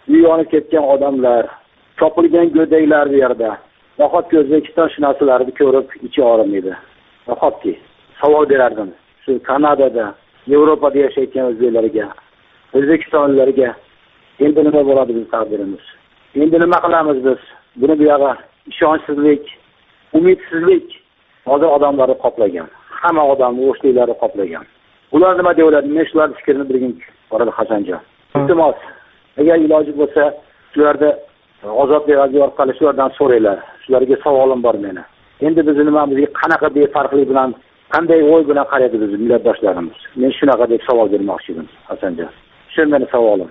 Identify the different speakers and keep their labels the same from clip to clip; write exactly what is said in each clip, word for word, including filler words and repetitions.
Speaker 1: uy yonib ketgan odamlar, chopilgan go'daklar bu yerda. Nahotki O'zbekiston shu narsalarni ko'rib ichi og'rimaydi. Nahotki savol berardim. Shu Kanadada, Yevropada yashayotgan o'zbeklarga, O'zbekistonliklarga endi nima bo'ladi bizning taqdirimiz? Endi nima qilamiz biz? Buni bu yoqqa ishonchsizlik, umidsizlik hozir odamlarni qoplagan. Hamma odam o'shliklari qoplagan. Ular nima deyoladi? Men shularning fikrini bilgim keladi Hasanjon. Iltimos, agar iloji bo'lsa, shularda ozodlik radio orqali shulardan so'ranglar. Shularga savolim bor meni. Endi biz nimamizga qanaqa befarqlik bilan, qanday o'y bilan qaraydi biz millatdoshlarimiz? Men shunaqa deb savol bermoqchi edim, Hasanjon. Shu meni savolim.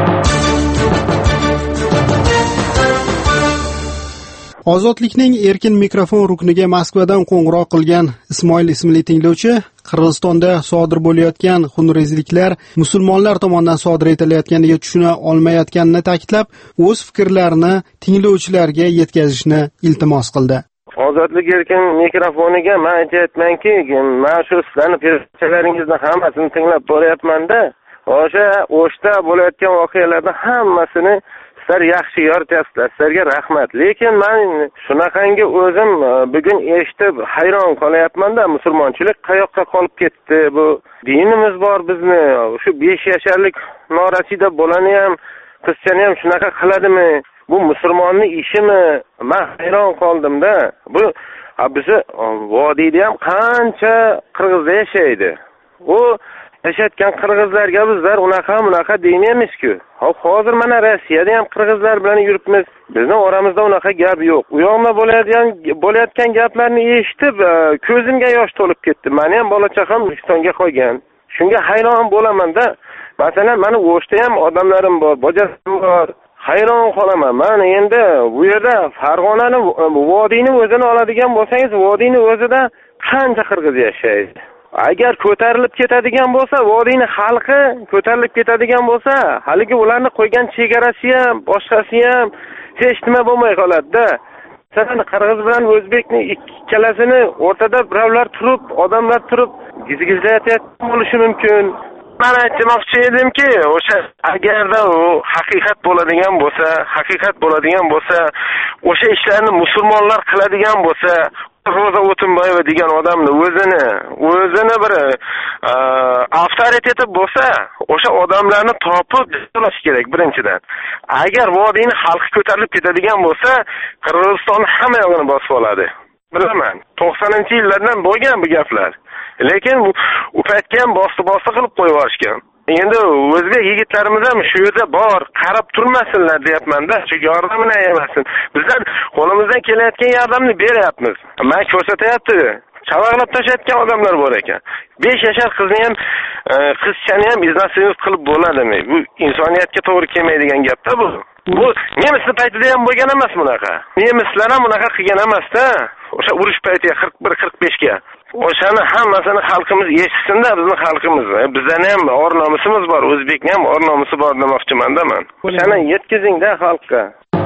Speaker 2: Ozodlikning erkin mikrofon rukniga Moskvadan qo'ng'iroq qilgan Ismoil ismli tinglovchi Qirg'izistonda sodir bo'layotgan xunrezliklar musulmonlar tomonidan sodir etilayotganiga tushuna olmayotganini ta'kidlab, o'z fikrlarini tinglovchilarga yetkazishni iltimos qildi.
Speaker 3: Ozodlik erkin mikrofoniga men aytayapmanki, men shu sizlarning perchalaringizni hammasini tinglab boryapman-da, o'sha o'shda bo'layotgan voqealarning hammasini sizlar yaxshi yorityapsizlar. Sizlarga rahmat. Lekin men shunaqangi o'zim bugun eshitib hayron qolyapman-da, musulmonchilik qayoqqa qolib ketdi? Bu dinimiz bor bizni. Shu besh yasharlik norasida bolani ham, qizchani ham shunaqa qiladimi? Bu musulmonning ishimi? Men hayron qoldim-da. Bu bizni vodiyda ham qancha qirg'izlar yashaydi. U yashayotgan qirg'izlarga bizlar unaqa unaqa deymaymiz-ku. Hozir mana Rossiyada ham qirg'izlar bilan yuribmiz. Bizning oramizda unaqa gap yo'q. U yoqda bo'layotgan bo'layotgan gaplarni eshitib ko'zimga yosh to'lib ketdi. Meni ham bola chaqam O'zbekistonga qo'ygan. Shunga hayron bo'laman-da. Masalan, meni O'shda ham odamlarim bor, bojasim bor. Hayron qolaman. Men endi bu yerda Farg'onani vodiyni o'zini oladigan bo'lsangiz, vodiyni o'zida qancha qirg'iz yashaydi? Agar ko'tarilib ketadigan bo'lsa, vodiyni xalqi ko'tarilib ketadigan bo'lsa, haligi ularni qo'ygan chegarasi ham, boshqasi ham hech nima bo'lmay qoladi-da. Masalan, qirg'iz bilan o'zbekning ikkalasini o'rtada birovlar turib, odamlar turib, gizgizlayotgan bo'lishi mumkin. Men aytmoqchi edimki, o'sha agarda u haqiqat bo'ladigan bo'lsa, haqiqat bo'ladigan bo'lsa, o'sha ishlarni musulmonlar qiladigan bo'lsa, Roza O'tinboyeva degan odamni o'zini, o'zini bir avtoriteti bo'lsa, o'sha odamlarni topib jazolash kerak birinchidan. Agar vodiyni xalqi ko'tarilib ketadigan bo'lsa, Qirg'iziston hamma yog'ini bosib oladi. Bilaman, to'qsoninchi yillardan bo'lgan bu gaplar. Lekin u paytga ham bosti-bosti qilib qo'yib yuborishgan. Endi o'zbek yigitlarimiz ham shu yerda bor, qarab turmasinlar deyapman-da, shu yordamini ayamasin. Bizlar qo'limizdan kelayotgan yordamni beryapmiz. Men ko'rsatyapti. Chavag'lab tashlayotgan odamlar bor ekan. besh yashar qizni ham, qizchani ham iznasiz qilib bo'ladimi? Bu insoniyatga to'g'ri kelmaydigan gap-da bu. Bu nemislar paytida ham bo'lgan emas bunaqa. Nemislar ham bunaqa qilgan emas-da. O'sha urush paytiga qirq bir qirq besh ga. O'shani hammasini xalqimiz eshitsin-da, bizning xalqimiz. Bizdan ham or nomusimiz bor, O'zbekning ham or nomusi bor demoqchiman-da men. O'shani yetkazing-da xalqqa.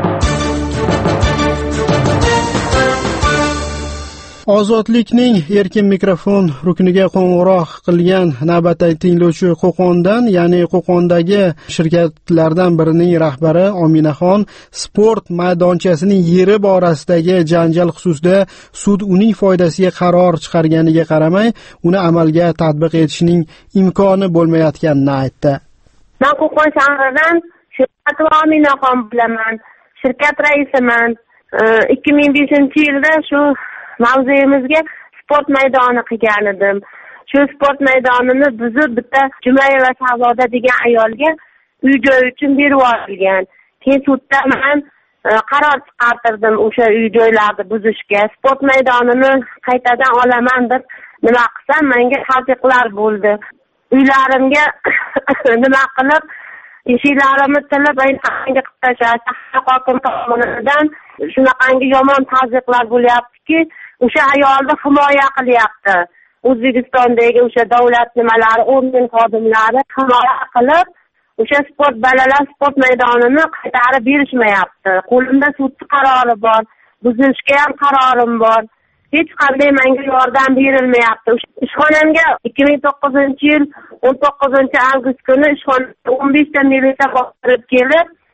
Speaker 2: Ozodlikning erkin mikrofon rukniga qo'ng'iroq qilgan navbatdagi tinglovchi Qo'qondan, ya'ni Qo'qondagi shirkatlardan birining rahbari Ominaxon sport maydonchasining yeri borasidagi janjal xususida sud uning foydasiga qaror chiqarganiga qaramay, uni amalga tatbiq etishning imkoni bo'lmayotganini aytdi.
Speaker 4: Men Qo'qon shahridan shirkat Ominaxon bilaman, shirkat raisiman. ikki ming beshinchi yilda shu mavzuyimizga sport maydoni qilgan edim. Shu sport maydonini buzib bitta Jumayeva Savoda degan ayolga uy-joy uchun berib yuborilgan. Keyin sudda men qaror chiqartirdim o'sha uy-joylarni buzishga. Sport maydonini qaytadan olaman deb nima qilsam, menga taqiqlar bo'ldi. Uylarimga nima qilib, eshiklarimni tilib, aytanga qilib tashlashdi. Hokim tomonidan shunaqangi yomon taqiqlar bo'lyaptiki, o'sha ayolni himoya qilyapti. O'zbekistondagi o'sha davlat nimalari, o'rgan xodimlari himoya qilib, o'sha sport balalar sport maydonini qaytarib berishmayapti. Qo'limda sud qarori bor, buzishga ham qarorim bor. Hech qanday menga yordam berilmayapti. Ishxonamga ikki ming to'qqizinchi yil o'n to'qqizinchi avgust kuni ishxonaga o'n besh ta militsiya bostirib kelib,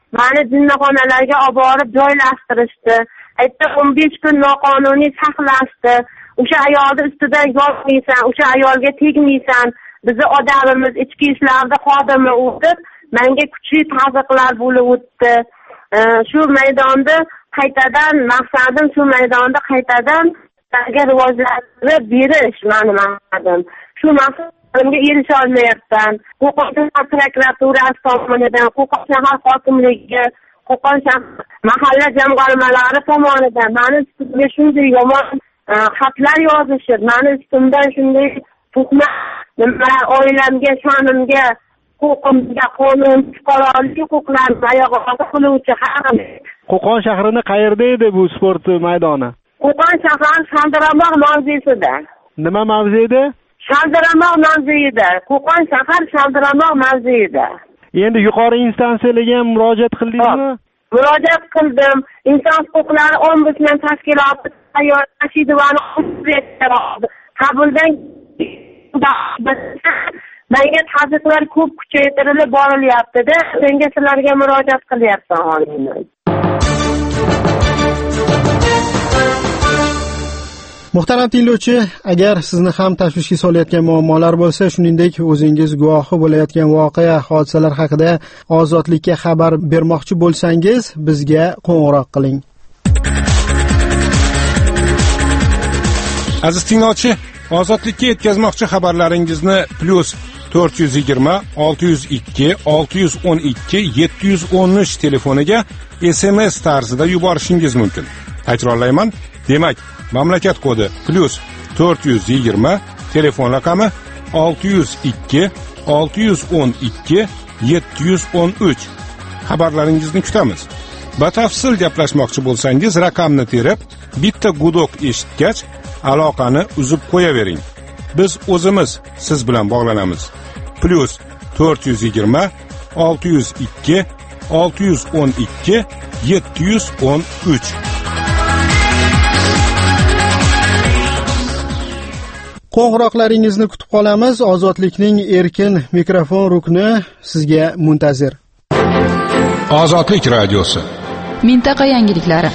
Speaker 4: mani jinnixonalarga olib borib joylashtirishdi. Aytdi o'n besh kun noqonuniy saqlashdi. O'sha ayolni ustidan yolmaysan, o'sha ayolga tegmaysan. Bizi odamimiz ichki ishlarda xodimi o'tib, menga kuchli ta'ziqlar bo'lib o'tdi. Shu maydonda qaytadan maqsadim shu maydonda qaytadan targa rivojlantirib berish meni maqsadim. Shu maqsadimga erisha olmayapman. Qo'qon shahar prokuraturasi tomonidan, Qo'qon shahar hokimligi, Qo'qon shahar mahalla jamg'armalari tomonidan meni ustimga shunday yomon xatlar yozishib, meni ustimdan shunday tuhmat nimalar oilamga, shonimga, huquqimga, qonun fuqarolik huquqlarini oyog'iga qo'yuvchi har
Speaker 2: Qo'qon shahrini qayerda edi bu sport maydoni?
Speaker 4: Qo'qon shahar Shandiramog' mavzesida.
Speaker 2: Nima mavzeda?
Speaker 4: Shandiramog' mavzeida. Qo'qon shahar Shandiramog' mavzeida.
Speaker 2: Endi yuqori instansiyalarga ham murojaat qildingizmi?
Speaker 4: Murojaat qildim. Inson huquqlari ombudsman tashkiloti Ayol Rashidovani qabuldan menga ta'ziqlar ko'p kuchaytirilib borilyapti-da. Senga sizlarga murojaat qilyapman hozir.
Speaker 2: Muhtaram tinglovchi, agar sizni ham tashvishga solayotgan muammolar bo'lsa, shuningdek o'zingiz guvohi bo'layotgan voqea, hodisalar haqida Ozodlikka xabar bermoqchi bo'lsangiz, bizga qo'ng'iroq qiling.
Speaker 5: Aziz tinglovchi, Ozodlikka yetkazmoqchi xabarlaringizni plus to'rt yuz yigirma olti yuz ikki olti yuz o'n ikki yetti yuz o'n uch telefoniga S M S tarzida yuborishingiz mumkin. Takrorlayman, demak, mamlakat kodi plus to'rt yuz yigirma, telefon raqami olti yuz ikki olti yuz o'n ikki yetti yuz o'n uch. Xabarlaringizni kutamiz. Batafsil gaplashmoqchi bo'lsangiz, raqamni terib, bitta gudok eshitgach, aloqani uzib qo'yavering. Biz o'zimiz siz bilan bog'lanamiz. Plus to'rt yuz yigirma olti yuz ikki olti yuz o'n ikki yetti yuz o'n uch.
Speaker 2: Qo'ng'iroqlaringizni kutib qolamiz. Ozodlikning erkin mikrofon rukni sizga muntazir.
Speaker 5: Ozodlik radiosi.
Speaker 6: Mintaqa yangiliklari.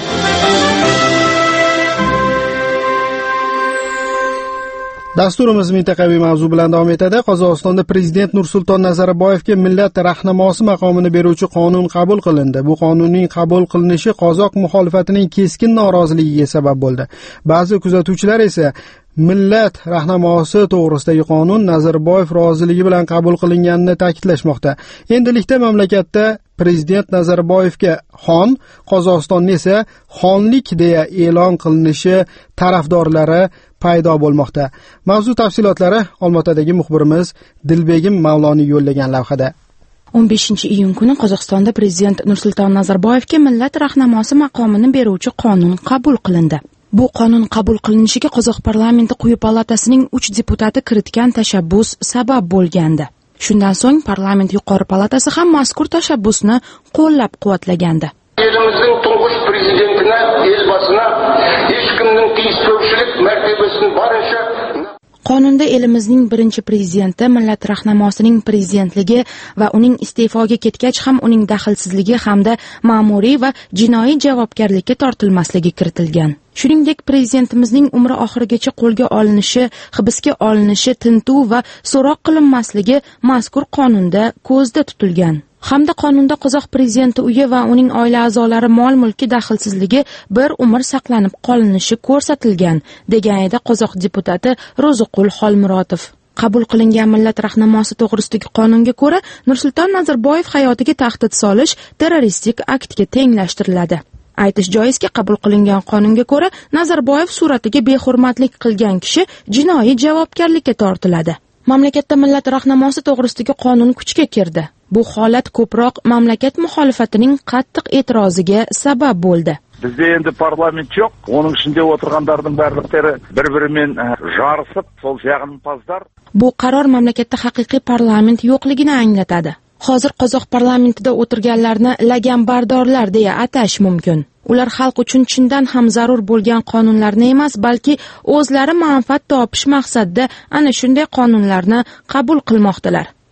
Speaker 2: Dasturimiz mintaqaviy mavzu bilan davom etadi. Qozog'istonda prezident Nursulton Nazarboyevga millat rahnamosi maqomini beruvchi qonun qabul qilindi. Bu qonunning qabul qilinishi qozoq muxolifatining keskin noroziligiga sabab bo'ldi. Ba'zi kuzatuvchilar esa millat rahnamosi to'g'risidagi qonun Nazarboyev roziligi bilan qabul qilinganini ta'kidlashmoqda. Endilikda mamlakatda prezident Nazarboyevga xon, Qozog'istonda esa xonlik deya e'lon qilinishi tarafdorlari paydo bo'lmoqda. Mavzu tafsilotlari Olmaotadagi muxbirimiz Dilbegim Mavloniy yo'llagan lavhada.
Speaker 6: o'n beshinchi iyun kuni Qozog'istonda prezident Nursulton Nazarboyevga millat rahnamosi maqomini beruvchi qonun qabul qilindi. Bu qonun qabul qilinishiga qozoq parlamenti quyi palatasining uch deputati kiritgan tashabbus sabab bo'lgandi. Shundan so'ng parlament yuqori palatasi ham mazkur tashabbusni qo'llab-quvvatlagandi.
Speaker 7: Elimizning tungush prezidentina, elbasina hech kimning tiyishlovchilik martabasini barincha
Speaker 6: Qonunda elimizning birinchi prezidenti millat rahnamosining prezidentligi va uning iste'foga ketgach ham uning daxlsizligi hamda ma'muriy va jinoiy javobgarlikka tortilmasligi kiritilgan. Shuningdek, prezidentimizning umri oxirigacha qo'lga olinishi, hibsga olinishi, tintuv va so'roq qilinmasligi mazkur qonunda ko'zda tutilgan. Hamda qonunda qozoq prezidenti uyi va uning oila a'zolari mol-mulki daxlsizligi bir umr saqlanib qolinishi ko'rsatilgan, degan edi qozoq deputati Ro'ziqul Xolmurodov. Qabul qilingan millat rahnamosi to'g'risidagi qonunga ko'ra, Nursulton Nazarboyev hayotiga tahdid solish terroristik aktga tenglashtiriladi. Aytish joizki, qabul qilingan qonunga ko'ra, Nazarboyev suratiga behurmatlik qilgan kishi jinoiy javobgarlikka tortiladi. Mamlakatda millat rahnamosi to'g'risidagi qonun kuchga kirdi. Bu holat ko'proq mamlakat muxolifatining qattiq e'tiroziga sabab bo'ldi.
Speaker 8: Bizde endi parlament yo'q. Onun içinde o'tirganlarning barliklari bir-birimen jarısib, sol yag'inpazlar.
Speaker 6: Bu qaror mamlakatda haqiqiy parlament yo'qligini anglatadi. Hozir qozoq parlamentida o'tirganlarni laganbardorlar deya atash mumkin. Ular xalq uchun chindan ham zarur bo'lgan qonunlarni emas, balki o'zlari manfaat topish maqsadida ana shunday qonunlarni qabul qilmoqdalar.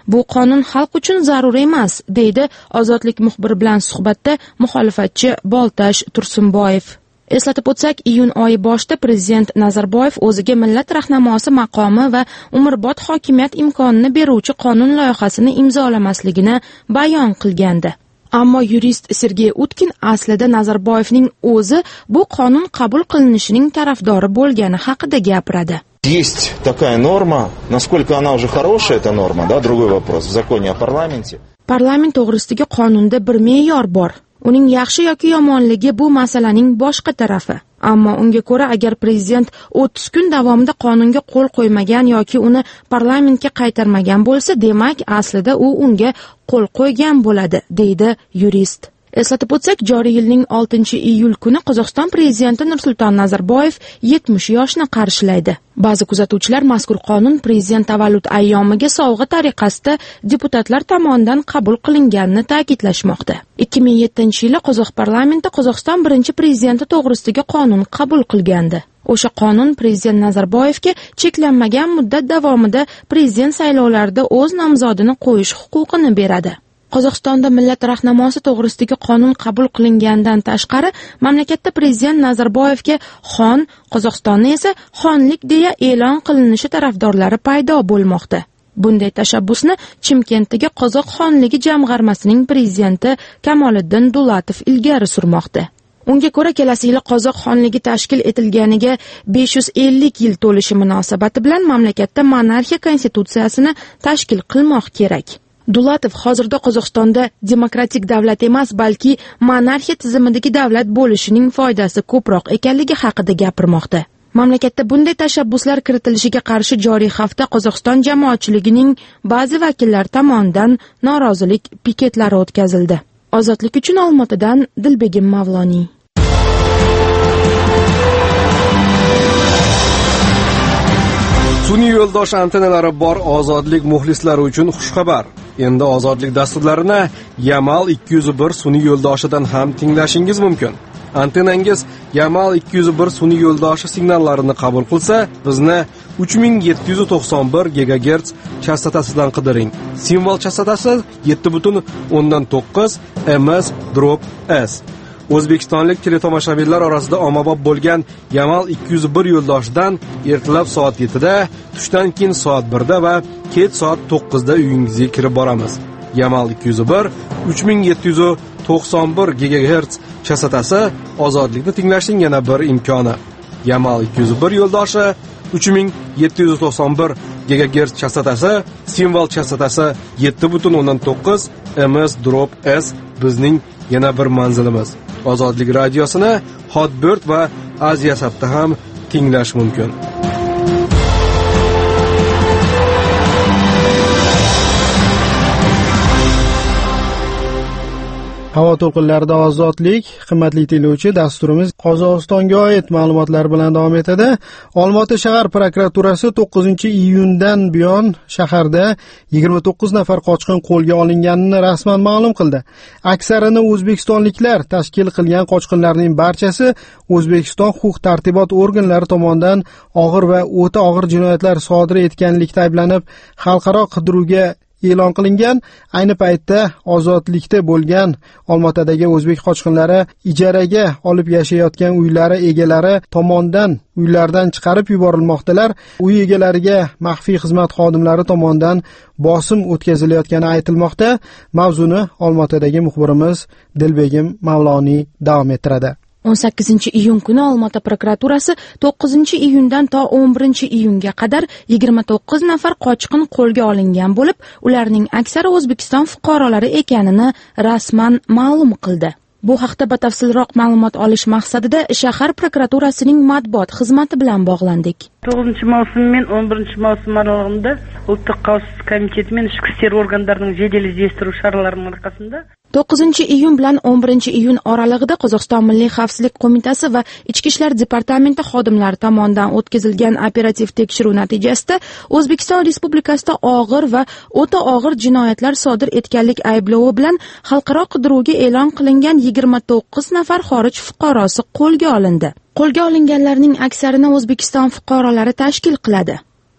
Speaker 6: Bu qonun xalq uchun zarur emas, deydi Ozodlik muxbiri bilan suhbatda muxolifatchi Boltash Tursunboyev. Eslatib o'tsak, iyun oyi boshida prezident Nazarboyev o'ziga millat rahnamosi maqomi va umrbod hokimiyat imkonini beruvchi qonun loyihasini imzolamasligini bayon qilgandi. Ammo yurist Sergey Utkin aslida Nazarboyevning o'zi bu qonun qabul qilinishining tarafdori bo'lgani haqida gapiradi.
Speaker 9: Есть такая норма, насколько она уже хорошая, эта норма, да, другой вопрос, в законе о парламенте.
Speaker 6: Parlament to'g'risidagi qonunda bir me'yor bor. Uning yaxshi yoki yomonligi bu masalaning boshqa tarafi. Ammo unga ko'ra, agar prezident o'ttiz kun davomida qonunga qo'l qo'ymagan yoki uni parlamentga qaytarmagan bo'lsa, demak, aslida u unga qo'l qo'ygan bo'ladi, deydi yurist. Eslatib o'tsak, joriy yilning oltinchi iyul kuni Qozog'iston prezidenti Nursulton Nazarboyev yetmish yoshni qarshilaydi. Ba'zi kuzatuvchilar mazkur qonun prezident tavallud ayyomiga sovg'a tariqasida deputatlar tomonidan qabul qilinganini ta'kidlashmoqda. ikki ming yettinchi yili Qozoq parlamenti Qozog'iston birinchi prezidenti to'g'risidagi qonun qabul qilgandi. O'sha qonun prezident Nazarboyevga cheklanmagan muddat davomida prezident saylovlarida o'z nomzodini qo'yish huquqini beradi. Qozog'istonda millat rahnamosi to'g'risidagi qonun qabul qilingandan tashqari, mamlakatda prezident Nazarboyevga xon, Qozog'istonni esa xonlik deya e'lon qilinishi tarafdorlari paydo bo'lmoqda. Bunday tashabbusni Chimkentdagi Qozoq xonligi jamg'armasining prezidenti Kamoliddin Dulatov ilgari surmoqda. Unga ko'ra, kelasi yili Qozoq xonligi tashkil etilganiga besh yuz ellik yil to'lishi munosabati bilan mamlakatda monarxiya konstitutsiyasini tashkil qilmoq kerak. Dulatov hozirda Qozog'istonda demokratik davlat emas, balki monarxiya tizimidagi davlat bo'lishining foydasi ko'proq ekanligi haqida gapirmoqda. Mamlakatda bunday tashabbuslar kiritilishiga qarshi joriy hafta Qozog'iston jamoatchiligining ba'zi vakillari tomonidan norozilik piketlari o'tkazildi. Ozodlik uchun Olmaotadan Dilbegim Mavloniy.
Speaker 10: Sun'iy yo'ldosh antennalari bor Ozodlik muxlislari uchun xushxabar. Endi Ozodlik dasturlarini Yamal ikki yuz bir sun'iy yo'ldoshidan ham tinglashingiz mumkin. Antennangiz Yamal ikki yuz bir sun'iy yo'ldoshi signallarini qabul qilsa, bizni uch ming yetti yuz to'qson bir gigagerts chastotasidan qidiring. Simvol chastotasi yetti butun o'ndan to'qqiz M S drop S. O'zbekistonlik teletomoshabinlar orasida ommabop bo'lgan Yamal ikki yuz bir yo'ldoshidan ertalab soat yettida, tushdan keyin soat birda va kech soat to'qqizda uyingizga kirib boramiz. Yamal ikki yuz bir uch ming yetti yuz to'qson bir gigagerts chastotasi ozodlikni tinglashning yana bir imkoni. Yamal ikki yuz bir yo'ldoshi uch ming yetti yuz to'qson bir gigagerts chastotasi, simvol chastotasi yetti butun o'ndan to'qqiz M S drop S bizning yana bir manzilimiz. Ozodlik radiosini Hotbird va Aziyasatda ham tinglash mumkin.
Speaker 2: Havo to'lqinlarida ozodlik, qimmatli tinglovchi, dasturimiz Qozog'istonga oid ma'lumotlar bilan davom etadi. Olmaota shahar prokuraturasi to'qqizinchi iyundan buyon shaharda yigirma to'qqiz nafar qochqin qo'lga olinganini rasman ma'lum qildi. Aksarini o'zbekistonliklar tashkil qilgan qochqinlarning barchasi O'zbekiston huquq-tartibot organlari tomonidan og'ir va o'ta og'ir jinoyatlar sodir etganlikda ayblanib, xalqaro qidiruvga e'lon qilingan. Ayni paytda ozodlikda bo'lgan Olmaotadagi o'zbek qochqinlari ijaraga olib yashayotgan uylari egalari tomonidan uylardan chiqarib yuborilmoqdalar. Uy egalariga maxfiy xizmat xodimlari tomonidan bosim o'tkazilayotgani aytilmoqda. Mavzuni Olmaotadagi muxbirimiz Dilbegim Mavloniy davom ettiradi.
Speaker 6: o'n sakkizinchi iyun kuni Olmaota prokuraturasi to'qqizinchi iyundan to o'n birinchi iyunga qadar yigirma to'qqiz nafar qochqin qo'lga olingan bo'lib, ularning aksari O'zbekiston fuqarolari ekanini rasman ma'lum qildi. Bu haqda batafsilroq ma'lumot olish maqsadida shahar prokuraturasining matbuot xizmati bilan bog'landik.
Speaker 11: to'qqizinchi mavsum men o'n birinchi mavsum aralığında Ultuk Qavsizlik komiteti men ishki ishlar organlarining jadal izlashtiruv choralarining arqasida
Speaker 6: to'qqizinchi iyun bilan o'n birinchi iyun oralig'ida Qozog'iston Milliy xavfsizlik qo'mitasi va Ichki ishlar departamenti xodimlari tomonidan o'tkazilgan operativ tekshiruv natijasida O'zbekiston Respublikasida og'ir va o'ta og'ir jinoyatlar sodir etganlik ayblovi bilan xalqaro qidiruvga e'lon qilingan yigirma to'qqiz nafar xorij fuqarosi qo'lga olindi. Qo'lga olinganlarning aksarini O'zbekiston fuqarolari tashkil qiladi.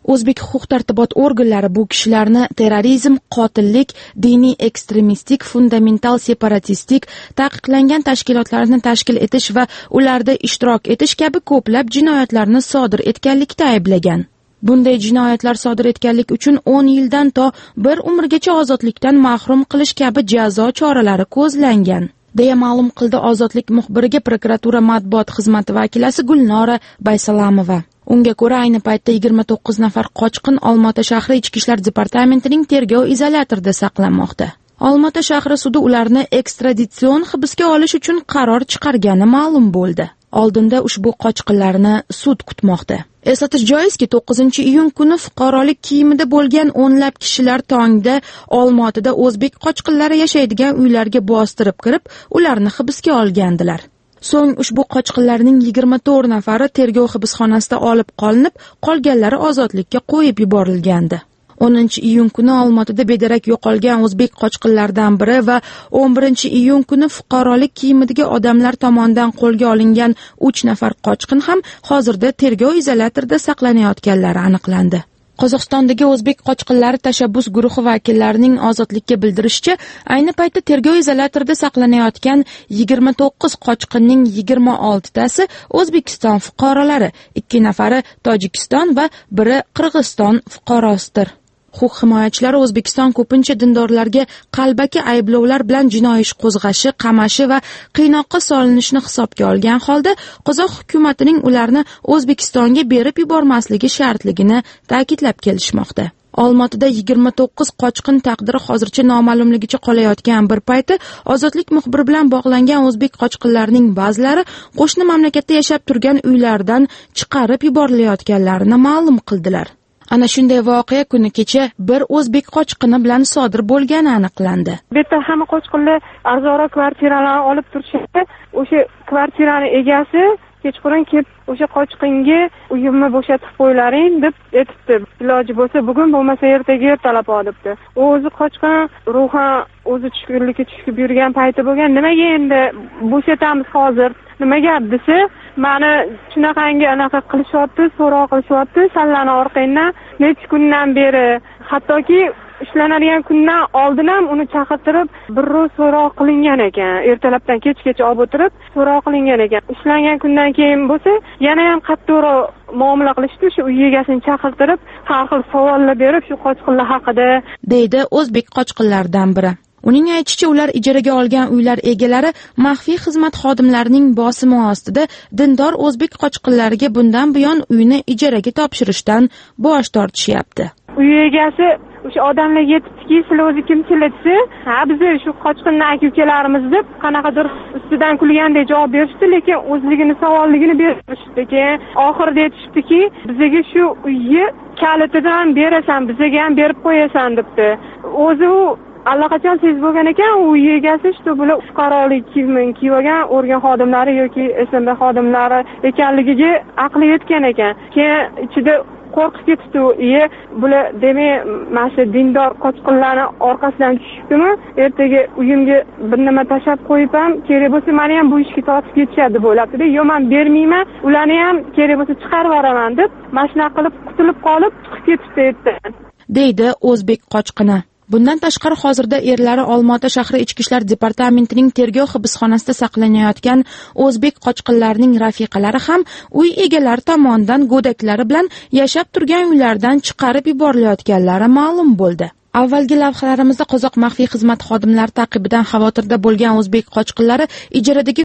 Speaker 6: O'zbek huquq-tartibot organlari bu kishilarni terrorizm, qotillik, diniy ekstremistik, fundamental separatistik, taqiqlangan tashkilotlarni tashkil etish va ularda ishtirok etish kabi ko'plab jinoyatlarni sodir etganlikda ayblagan. Bunday jinoyatlar sodir etganlik uchun o'n yildan to bir umrgacha ozodlikdan mahrum qilish kabi jazo choralari ko'zlangan, deya ma'lum qildi Ozodlik muxbiriga prokuratura matbuot xizmati vakilasi Gulnora Baysalamova. Unga ko'ra, ayni paytda yigirma to'qqiz nafar qochqin Olmaota shahri Ichki ishlar departamentining tergov izolyatorida saqlanmoqda. Olmaota shahri sudi ularni ekstraditsion hibsga olish uchun qaror chiqargani ma'lum bo'ldi. Oldinda ushbu qochqinlarni sud kutmoqda. Eslatish joizki, to'qqizinchi iyun kuni fuqarolik kiyimida bo'lgan o'nlab kishilar tongda Olmaotada o'zbek qochqinlari yashaydigan uylarga bostirib kirib, ularni hibsga olgandilar. So'ng ushbu qochqinlarning yigirma to'rt nafari tergov hibsxonasida olib qolinib, qolganlari ozodlikka qo'yib yuborilgandi. o'ninchi iyun kuni Olmaotada bedarak yo'qolgan o'zbek qochqinlaridan biri va o'n birinchi iyun kuni fuqarolik kiyimidagi odamlar tomonidan qo'lga olingan uch nafar qochqin ham hozirda tergov izolyatorida saqlanayotganlari aniqlandi. Qozog'istondagi o'zbek qochqinlari tashabbus guruhi vakillarining ozodlikka bildirishicha, ayni paytda tergov izolyatorida saqlanayotgan yigirma to'qqiz qochqinning yigirma oltitasi O'zbekiston fuqarolari, ikki nafari Tojikiston va biri Qirg'iziston fuqarosidir. Huquq himoyachilari O'zbekiston ko'pincha dindorlarga qalbaki ayblovlar bilan jinoiy ish qo'zg'ashi, qamashi va qiynoqqa solinishni hisobga olgan holda qozoq hukumatining ularni O'zbekistonga berib yubormasligi shartligini ta'kidlab kelishmoqda. Olmaotada yigirma to'qqiz qochqin taqdiri hozircha noma'lumligicha qolayotgan bir payti Ozodlik muxbiri bilan bog'langan o'zbek qochqinlarining ba'zilari qo'shni mamlakatda yashab turgan uylardan chiqarib yuborilayotganlarini ma'lum qildilar. Ana shunday voqea kuni kecha bir o'zbek qochqini bilan sodir bo'lgani aniqlandi.
Speaker 12: Bu yerda hamma qochqinlar arzonroq kvartiralarni olib turishadi. O'sha kvartirani egasi kechqurun kelib o'sha qochqinga uyimni bo'shatib qo'ylaring deb aytibdi. Iloji bo'lsa bugun, bo'lmasa ertaga ertalab ol debdi. U o'zi qochqin ruhan o'zi tushkunlikka tushib yurgan payti bo'lgan. Nimaga endi bo'shatamiz hozir? Nima gap desa, mani shunaqangi anaqa qilishyapti, so'roq qilishyapti, sallani orqangdan necha kundan beri, hattoki ishlanadigan kundan oldin ham uni chaqirtirib bir ro'z so'roq qilingan ekan. Ertalabdan kechgacha olib o'tirib so'roq qilingan ekan. Ishlangan kundan keyin bo'lsa, yana ham qattiqroq muomala qilishdi. Shu uy egasini chaqirtirib, har xil savollar berib, shu qochqinlar haqida,
Speaker 6: deydi o'zbek qochqinlaridan biri. Uning aytishicha, ular ijaraga olgan uylar egalari maxfiy xizmat xodimlarining bosimi ostida dindor o'zbek qochqinlariga bundan buyon uyni ijaraga topshirishdan bosh tortishyapti.
Speaker 12: Uy egasi o'sha odamlar yetibdiki, sizlar o'zi kimsizlar desa, ha biz shu qochqinlar aka-ukalarimiz deb qanaqadir ustidan kulgandek javob berishdi, lekin o'zligini savolligini berishdi. Keyin oxirida aytishibdiki, bizga shu uyni kalitidan berasan, bizga ham berib qo'yasan debdi. O'zi u allaqachon sezib bo'lgan ekan, u uy egasi shu bular fuqarolik kiyimini kiyib olgan organ xodimlari yoki S M B xodimlari ekanligiga aqli yetgan ekan. Keyin ichida qo'rqib ketdi u, "Iye, bular demak, mana shu dindor qochqinlarning orqasidan tushibdimi? Ertaga uyimga bir nima tashab qo'yib ham, kerak bo'lsa meni ham bu ishga tortib ketishadi deb o'ylabdi-da. Yo, men bermayman, ularni ham kerak bo'lsa chiqarib yuboraman" deb mashina qilib qutulib qolib chiqib ketibdi,
Speaker 6: deydi o'zbek qochqini. Bundan tashqari hozirda erlari Olmaota shahri Ichki ishlar departamentining tergov hibsxonasida saqlanayotgan o'zbek qochqinlarining rafiqalari ham uy egalari tomonidan go'daklari bilan yashab turgan uylardan chiqarib yuborilayotganlari ma'lum bo'ldi. Avvalgi lavhalarimizda qozoq maxfiy xizmat xodimlari taqibidan xavotirda bo'lgan o'zbek qochqinlari ijaradagi